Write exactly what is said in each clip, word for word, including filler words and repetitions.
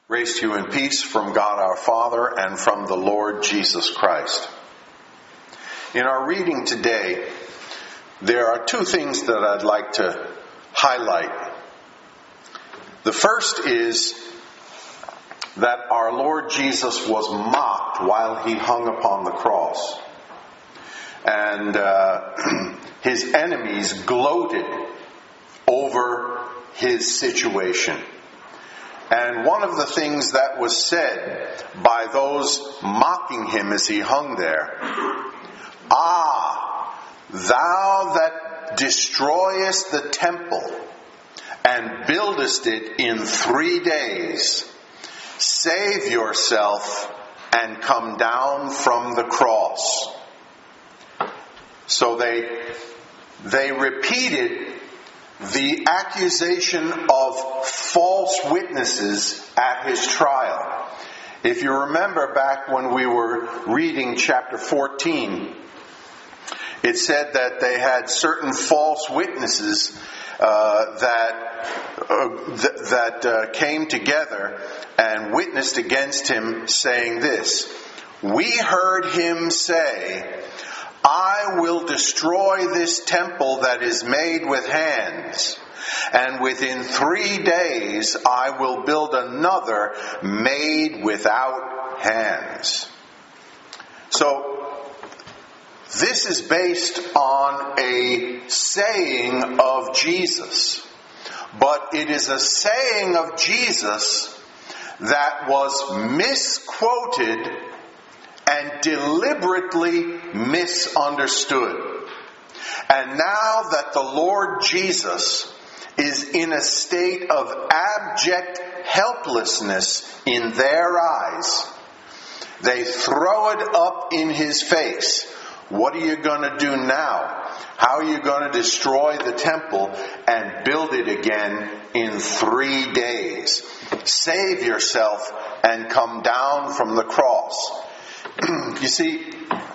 Grace to you and peace from God our Father and from the Lord Jesus Christ. In our reading today, there are two things that I'd like to highlight. The first is that our Lord Jesus was mocked while he hung upon the cross. And uh, his enemies gloated over his situation. And one of the things that was said by those mocking him as he hung there, "Ah, thou that destroyest the temple and buildest it in three days, save yourself and come down from the cross." So they they repeated the accusation of false witnesses at his trial. If you remember back when we were reading chapter fourteen, it said that they had certain false witnesses uh, that uh, th- that uh, came together and witnessed against him, saying this: "We heard him say, I will destroy this temple that is made with hands, and within three days I will build another made without hands." So, this is based on a saying of Jesus. But it is a saying of Jesus that was misquoted and deliberately misunderstood. And now that the Lord Jesus is in a state of abject helplessness in their eyes, they throw it up in his face. What are you going to do now? How are you going to destroy the temple and build it again in three days? Save yourself and come down from the cross. You see,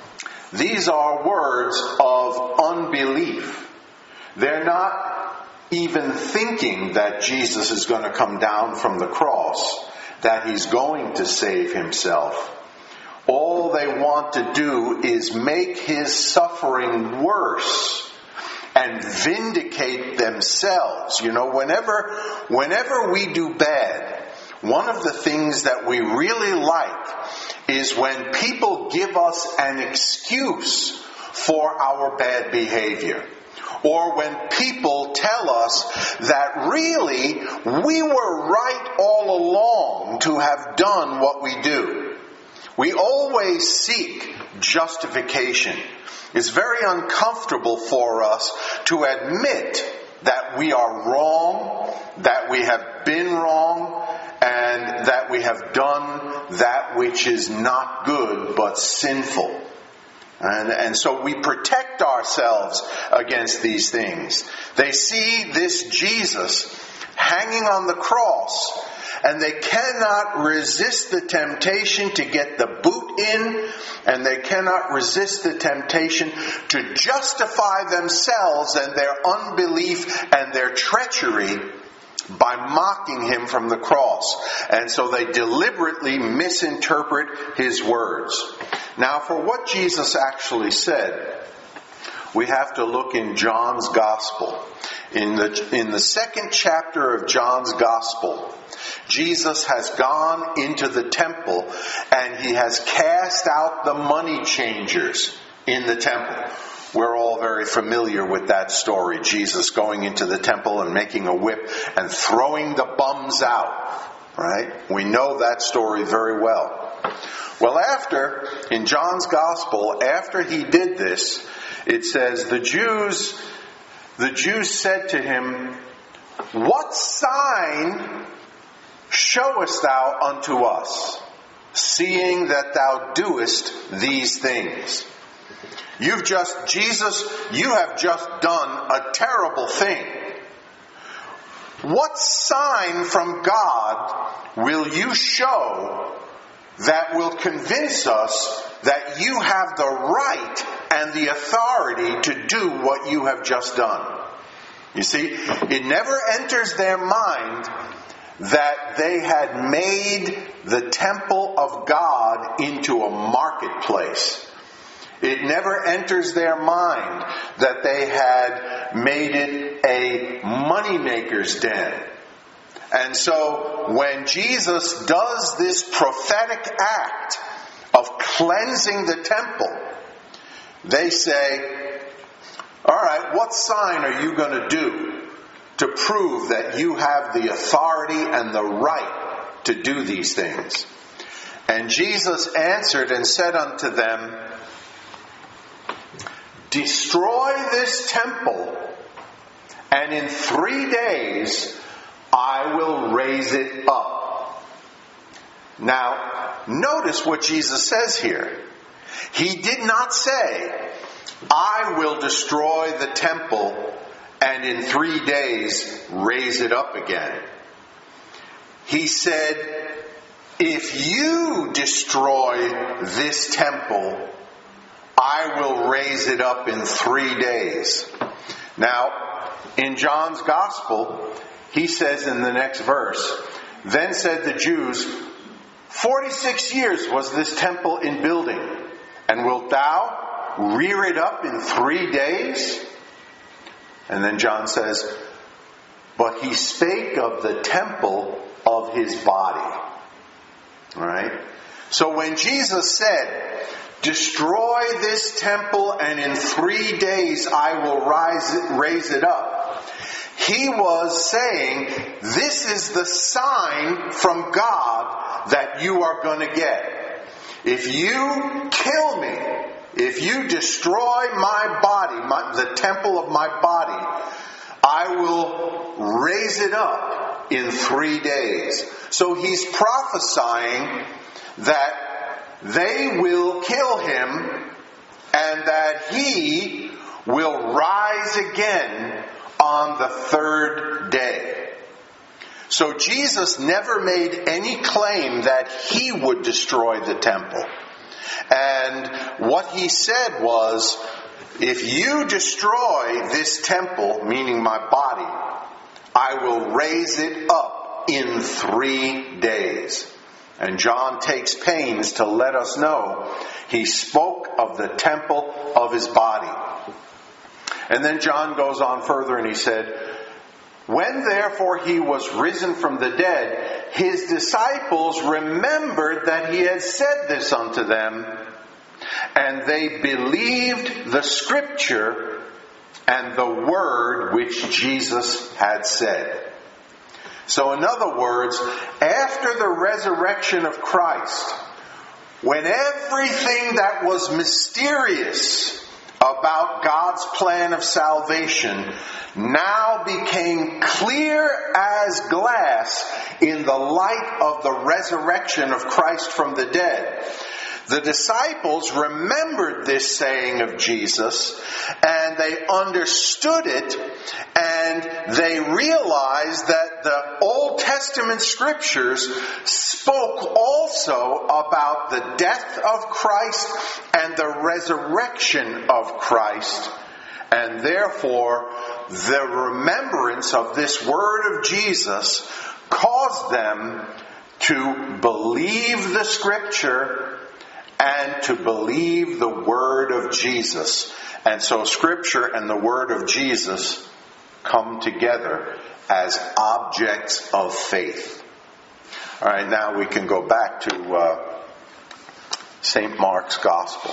these are words of unbelief. They're not even thinking that Jesus is going to come down from the cross, that he's going to save himself. All they want to do is make his suffering worse and vindicate themselves. You know, whenever, whenever we do bad, one of the things that we really like is when people give us an excuse for our bad behavior. Or when people tell us that really we were right all along to have done what we do. We always seek justification. It's very uncomfortable for us to admit that we are wrong, that we have been wrong, and that we have done that which is not good but sinful. And, and so we protect ourselves against these things. They see this Jesus hanging on the cross, and they cannot resist the temptation to get the boot in, and they cannot resist the temptation to justify themselves and their unbelief and their treachery by mocking him from the cross. And so they deliberately misinterpret his words. Now, for what Jesus actually said, we have to look in John's Gospel. In the, in the second chapter of John's Gospel, Jesus has gone into the temple and he has cast out the money changers in the temple. We're all very familiar with that story. Jesus going into the temple and making a whip and throwing the bums out. Right? We know that story very well. Well, after, in John's Gospel, after he did this, it says, the Jews, the Jews said to him, "What sign showest thou unto us, seeing that thou doest these things?" You've just, Jesus, you have just done a terrible thing. What sign from God will you show that will convince us that you have the right and the authority to do what you have just done? You see, it never enters their mind that they had made the temple of God into a marketplace. It never enters their mind that they had made it a moneymaker's den. And so when Jesus does this prophetic act of cleansing the temple, they say, all right, what sign are you going to do to prove that you have the authority and the right to do these things? And Jesus answered and said unto them, destroy this temple, and in three days I will raise it up. Now, notice what Jesus says here. He did not say, I will destroy the temple and in three days raise it up again. He said, if you destroy this temple, I will raise it up in three days. Now, in John's Gospel, he says in the next verse, then said the Jews, forty-six years was this temple in building, and wilt thou rear it up in three days? And then John says, but he spake of the temple of his body. All right? So when Jesus said, destroy this temple and in three days I will rise it, raise it up, he was saying, this is the sign from God that you are going to get. If you kill me, if you destroy my body, my, the temple of my body, I will raise it up in three days. So he's prophesying that they will kill him and that he will rise again on the third day. So Jesus never made any claim that he would destroy the temple. And what he said was, if you destroy this temple, meaning my body, I will raise it up in three days. And John takes pains to let us know he spoke of the temple of his body. And then John goes on further and he said, when therefore he was risen from the dead, his disciples remembered that he had said this unto them, and they believed the scripture and the word which Jesus had said. So in other words, after the resurrection of Christ, when everything that was mysterious about God's plan of salvation now became clear as glass in the light of the resurrection of Christ from the dead, the disciples remembered this saying of Jesus, and they understood it, and they realized that the Old Testament scriptures spoke also about the death of Christ and the resurrection of Christ, and therefore the remembrance of this word of Jesus caused them to believe the scripture and to believe the word of Jesus. And so Scripture and the word of Jesus come together as objects of faith. All right, now we can go back to uh, Saint Mark's Gospel.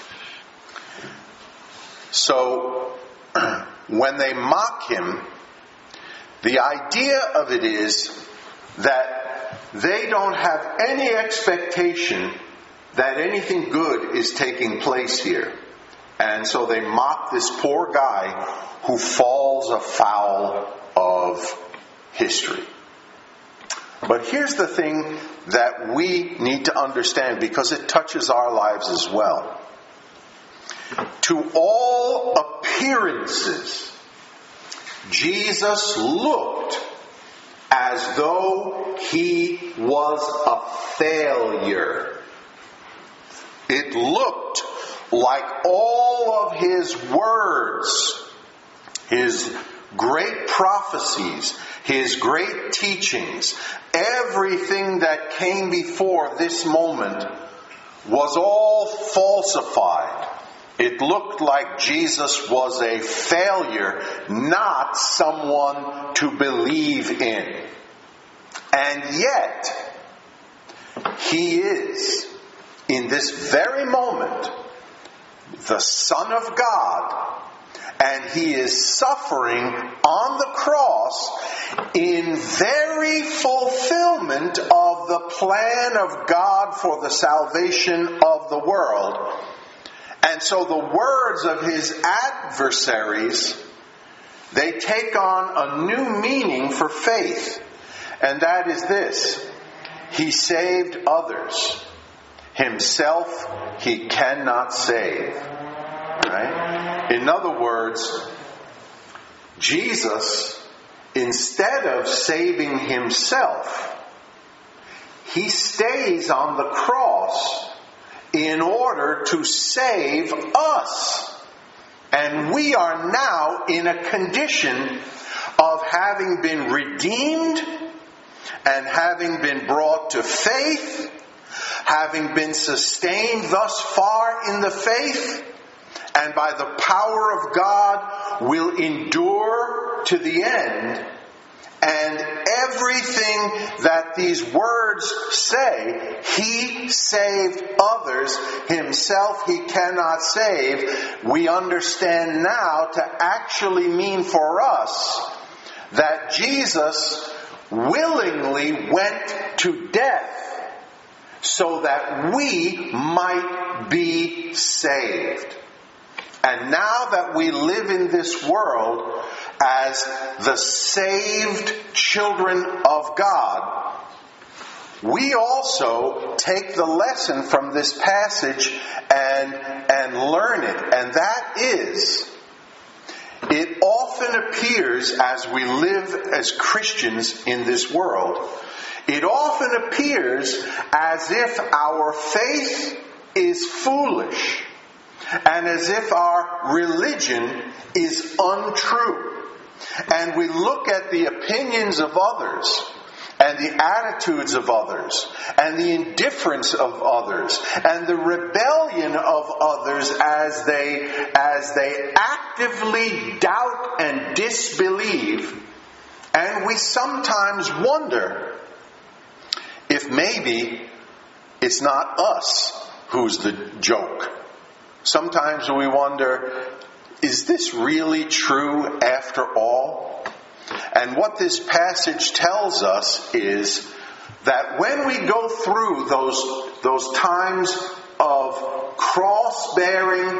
So, when they mock him, the idea of it is that they don't have any expectation that anything good is taking place here. And so they mock this poor guy who falls afoul of history. But here's the thing that we need to understand, because it touches our lives as well. To all appearances, Jesus looked as though he was a failure. It looked like all of his words, his great prophecies, his great teachings, everything that came before this moment was all falsified. It looked like Jesus was a failure, not someone to believe in. And yet, he is, in this very moment, the Son of God, and he is suffering on the cross in very fulfillment of the plan of God for the salvation of the world. And so the words of his adversaries, they take on a new meaning for faith. And that is this: he saved others. Himself he cannot save. Right? In other words, Jesus, instead of saving himself, he stays on the cross in order to save us. And we are now in a condition of having been redeemed and having been brought to faith, having been sustained thus far in the faith, and by the power of God will endure to the end. And everything that these words say, he saved others, himself he cannot save, we understand now to actually mean for us that Jesus willingly went to death so that we might be saved. And now that we live in this world as the saved children of God, we also take the lesson from this passage and, and learn it. And that is, it often appears as we live as Christians in this world, it often appears as if our faith is foolish, and as if our religion is untrue. And we look at the opinions of others, and the attitudes of others, and the indifference of others, and the rebellion of others as they, as they actively doubt and disbelieve. And we sometimes wonder if maybe it's not us who's the joke. Sometimes we wonder, is this really true after all? And what this passage tells us is that when we go through those, those times of cross-bearing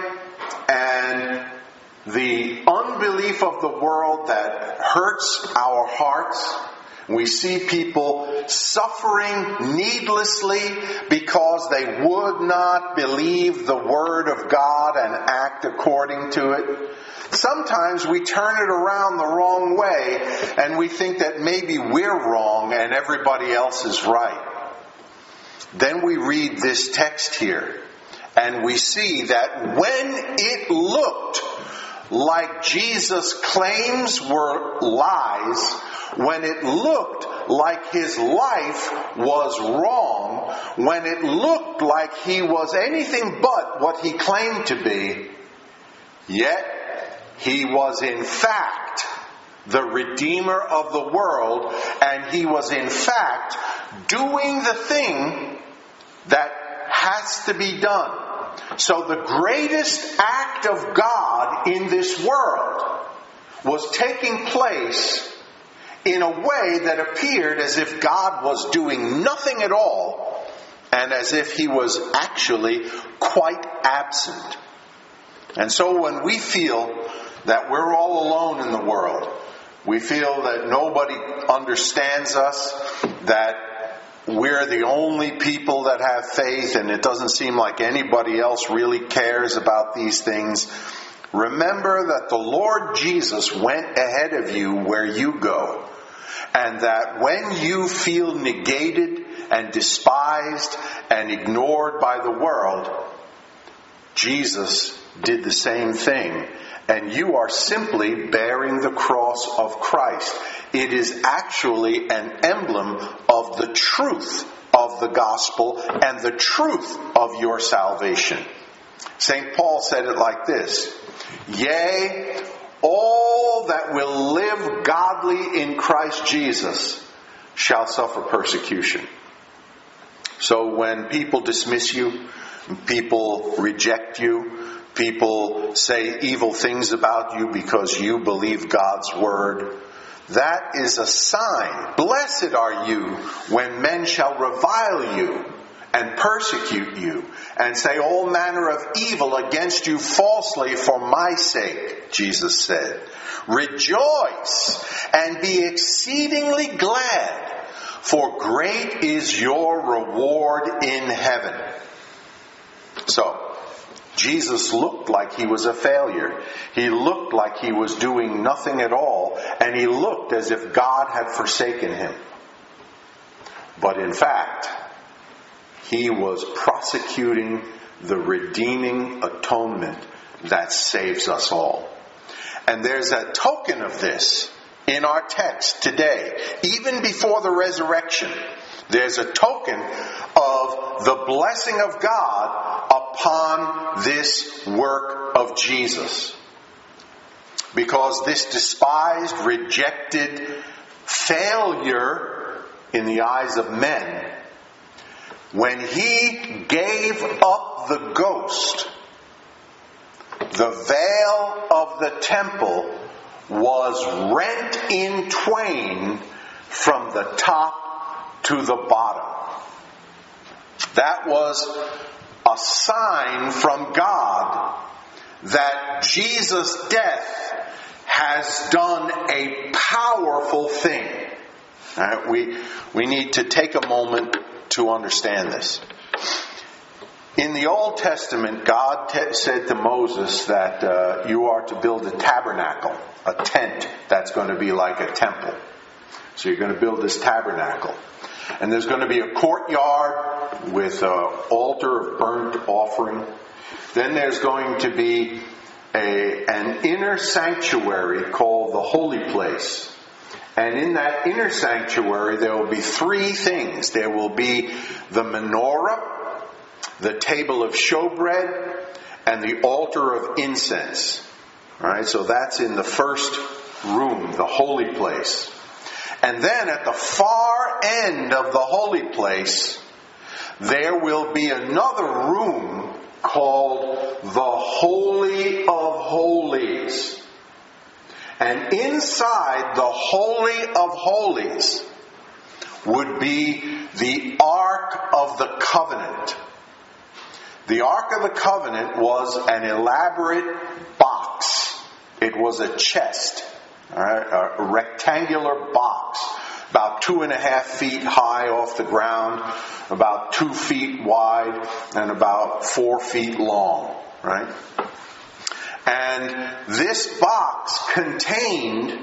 and the unbelief of the world that hurts our hearts, we see people suffering needlessly because they would not believe the Word of God and act according to it. Sometimes we turn it around the wrong way and we think that maybe we're wrong and everybody else is right. Then we read this text here and we see that when it looked like Jesus' claims were lies, when it looked like his life was wrong, when it looked like he was anything but what he claimed to be, yet he was in fact the Redeemer of the world, and he was in fact doing the thing that has to be done. So the greatest act of God in this world was taking place in a way that appeared as if God was doing nothing at all, and as if he was actually quite absent. And so when we feel that we're all alone in the world, we feel that nobody understands us, that we're the only people that have faith, and it doesn't seem like anybody else really cares about these things, remember that the Lord Jesus went ahead of you where you go. And that when you feel negated and despised and ignored by the world, Jesus did the same thing. And you are simply bearing the cross of Christ. It is actually an emblem of the truth of the gospel and the truth of your salvation. Saint Paul said it like this: "Yea, all that will live godly in Christ Jesus shall suffer persecution." So when people dismiss you, people reject you, people say evil things about you because you believe God's word, that is a sign. Blessed are you when men shall revile you and persecute you and say all manner of evil against you falsely for my sake, Jesus said. Rejoice and be exceedingly glad, for great is your reward in heaven. So, Jesus looked like he was a failure. He looked like he was doing nothing at all, and he looked as if God had forsaken him. But in fact, he was prosecuting the redeeming atonement that saves us all. And there's a token of this in our text today. Even before the resurrection, there's a token of the blessing of God upon this work of Jesus. Because this despised, rejected failure in the eyes of men, when he gave up the ghost, the veil of the temple was rent in twain from the top to the bottom. That was a sign from God that Jesus' death has done a powerful thing. All right, we, we need to take a moment to understand this. In the Old Testament, God te- said to Moses that uh, you are to build a tabernacle, a tent that's going to be like a temple. So you're going to build this tabernacle. And there's going to be a courtyard with an altar of burnt offering. Then there's going to be a, an inner sanctuary called the Holy Place. And in that inner sanctuary there will be three things. There will be the menorah, the table of showbread, and the altar of incense. All right, so that's in the first room, the holy place. And then at the far end of the holy place, there will be another room called the Holy of Holies. And inside the Holy of Holies would be the Ark of the Covenant. The Ark of the Covenant was an elaborate box. It was a chest, all right, a rectangular box, about two and a half feet high off the ground, about two feet wide, and about four feet long, right? And this box contained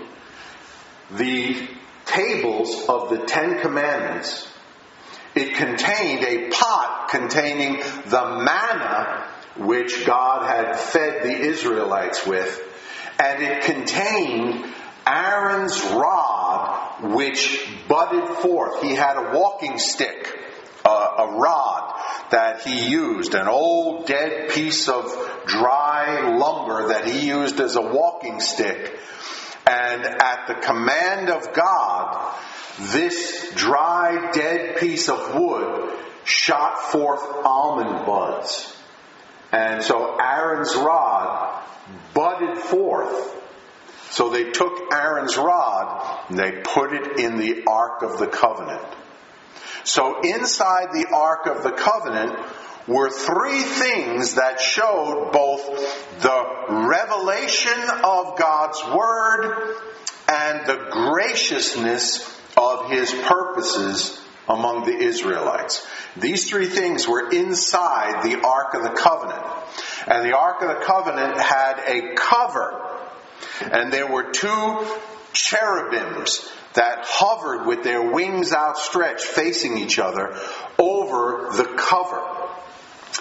the tables of the Ten Commandments. It contained a pot containing the manna which God had fed the Israelites with. And it contained Aaron's rod which budded forth. He had a walking stick, uh, a rod that he used, an old dead piece of dry lumber that he used as a walking stick. And at the command of God, this dry, dead piece of wood shot forth almond buds. And so Aaron's rod budded forth. So they took Aaron's rod and they put it in the Ark of the Covenant. So inside the Ark of the Covenant were three things that showed both the revelation of God's Word and the graciousness of His purposes among the Israelites. These three things were inside the Ark of the Covenant. And the Ark of the Covenant had a cover. And there were two cherubims that hovered with their wings outstretched, facing each other, over the cover.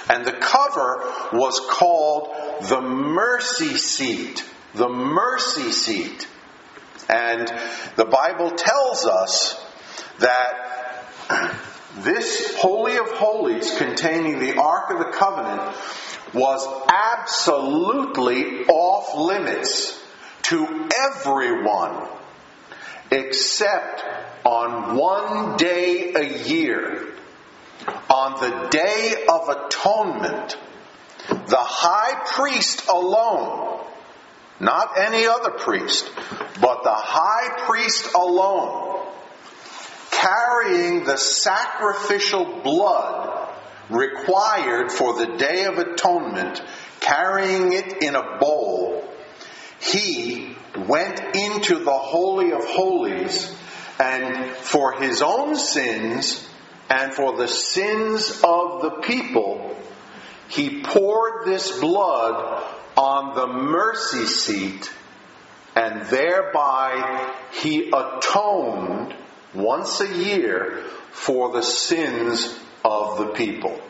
And the cover was called the mercy seat. The mercy seat. And the Bible tells us that this Holy of Holies containing the Ark of the Covenant was absolutely off limits to everyone except on one day a year. On the Day of Atonement, the high priest alone, not any other priest, but the high priest alone, carrying the sacrificial blood required for the Day of Atonement, carrying it in a bowl, he went into the Holy of Holies, and for his own sins and for the sins of the people, he poured this blood on the mercy seat, and thereby he atoned once a year for the sins of the people.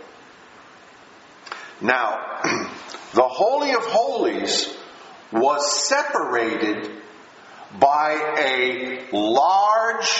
Now, the Holy of Holies was separated by a large,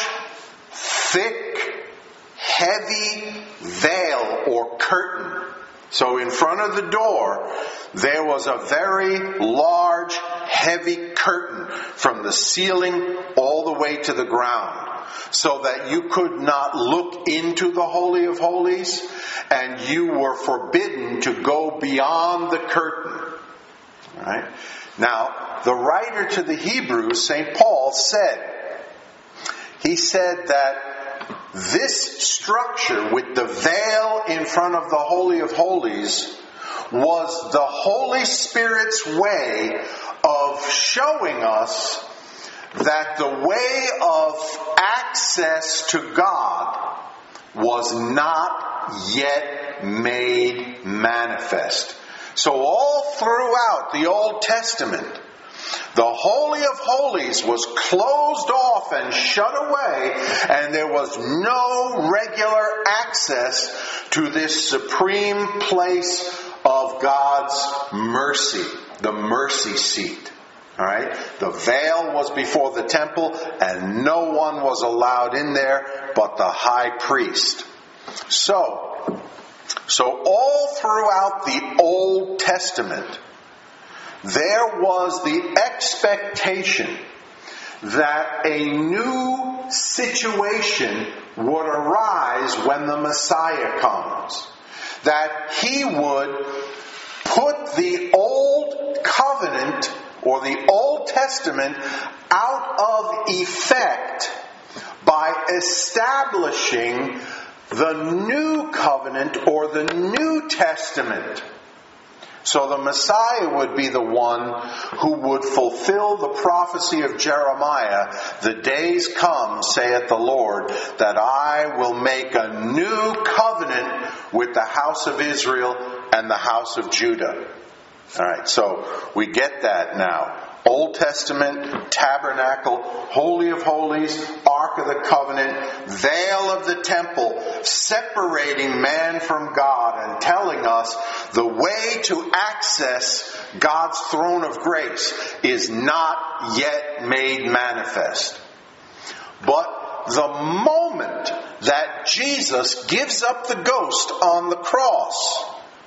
thick, heavy veil or curtain. So in front of the door, there was a very large, heavy curtain from the ceiling all the way to the ground, so that you could not look into the Holy of Holies, and you were forbidden to go beyond the curtain. All right? Now, the writer to the Hebrews, Saint Paul, said, he said that this structure with the veil in front of the Holy of Holies was the Holy Spirit's way of showing us that the way of access to God was not yet made manifest. So all throughout the Old Testament, the Holy of Holies was closed off and shut away, and there was no regular access to this supreme place of God's mercy, the mercy seat. All right? The veil was before the temple, and no one was allowed in there but the high priest. So, so all throughout the Old Testament, there was the expectation that a new situation would arise when the Messiah comes. That he would put the Old Covenant or the Old Testament out of effect by establishing the New Covenant or the New Testament. So the Messiah would be the one who would fulfill the prophecy of Jeremiah. The days come, saith the Lord, that I will make a new covenant with the house of Israel and the house of Judah. All right, so we get that now. Old Testament, tabernacle, Holy of Holies, Ark of the Covenant, veil of the temple, separating man from God and telling us the way to access God's throne of grace is not yet made manifest. But the moment that Jesus gives up the ghost on the cross,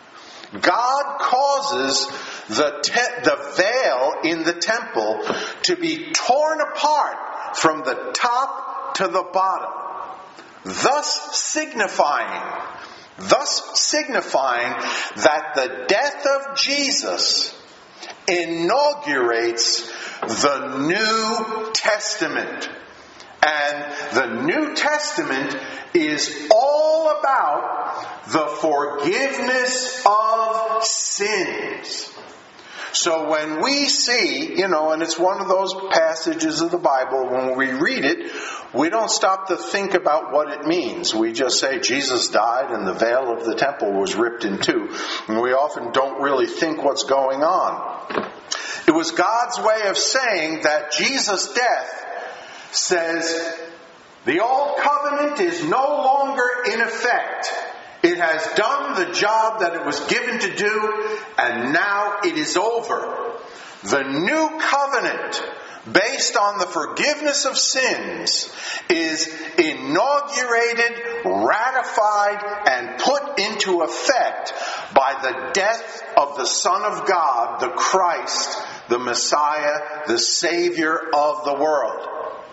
God causes the te- the veil in the temple to be torn apart from the top to the bottom, thus signifying, thus signifying that the death of Jesus inaugurates the New Testament. And the New Testament is all about the forgiveness of sins. So when we see, you know, and it's one of those passages of the Bible, when we read it, we don't stop to think about what it means. We just say Jesus died and the veil of the temple was ripped in two. And we often don't really think what's going on. It was God's way of saying that Jesus' death says the old covenant is no longer in effect. It has done the job that it was given to do, and now it is over. The new covenant, based on the forgiveness of sins, is inaugurated, ratified, and put into effect by the death of the Son of God, the Christ, the Messiah, the Savior of the world.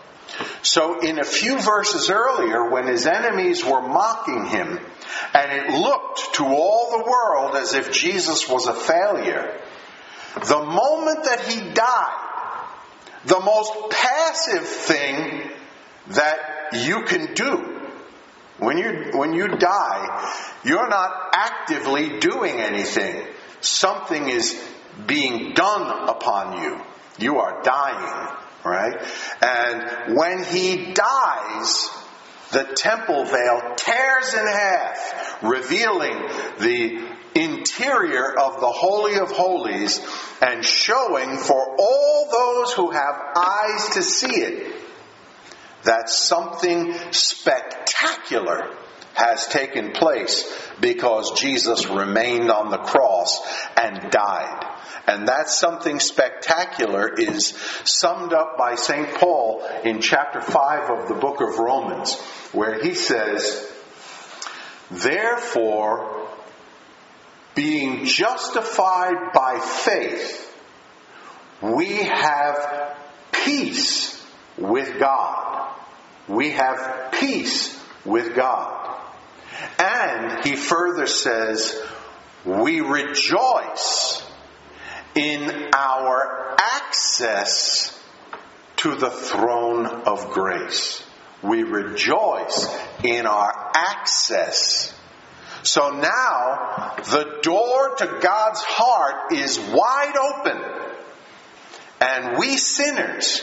So in a few verses earlier, when his enemies were mocking him, and it looked to all the world as if Jesus was a failure, the moment that he died, the most passive thing that you can do, when you when you die, you're not actively doing anything. Something is being done upon you. You are dying, right? And when he dies, the temple veil tears in half, revealing the interior of the Holy of Holies and showing for all those who have eyes to see it that something spectacular has taken place because Jesus remained on the cross and died. And that something spectacular is summed up by Saint Paul in chapter five of the book of Romans, where he says, "Therefore, being justified by faith, we have peace with God." We have peace with God. And he further says, we rejoice in our access to the throne of grace. We rejoice in our access. So now, the door to God's heart is wide open. And we sinners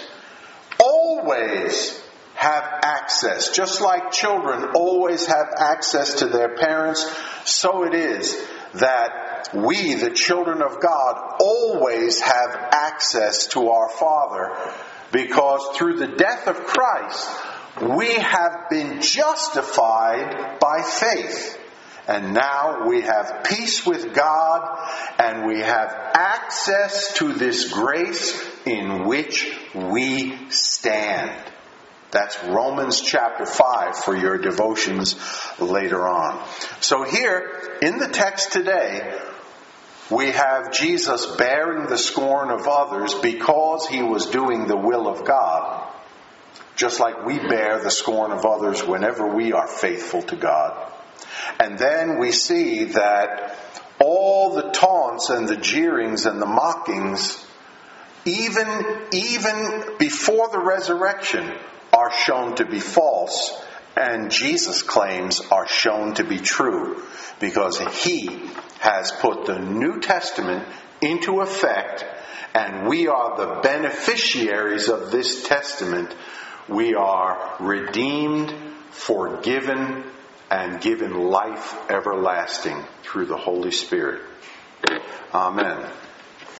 always have access. Just like children always have access to their parents, so it is that we, the children of God, always have access to our Father, because through the death of Christ, we have been justified by faith. And now we have peace with God, and we have access to this grace in which we stand. That's Romans chapter five for your devotions later on. So here, in the text today, we have Jesus bearing the scorn of others because he was doing the will of God. Just like we bear the scorn of others whenever we are faithful to God. And then we see that all the taunts and the jeerings and the mockings, even, even before the resurrection, are shown to be false, and Jesus' claims are shown to be true, because he has put the New Testament into effect, and we are the beneficiaries of this testament. We are redeemed, forgiven, and given life everlasting through the Holy Spirit. Amen.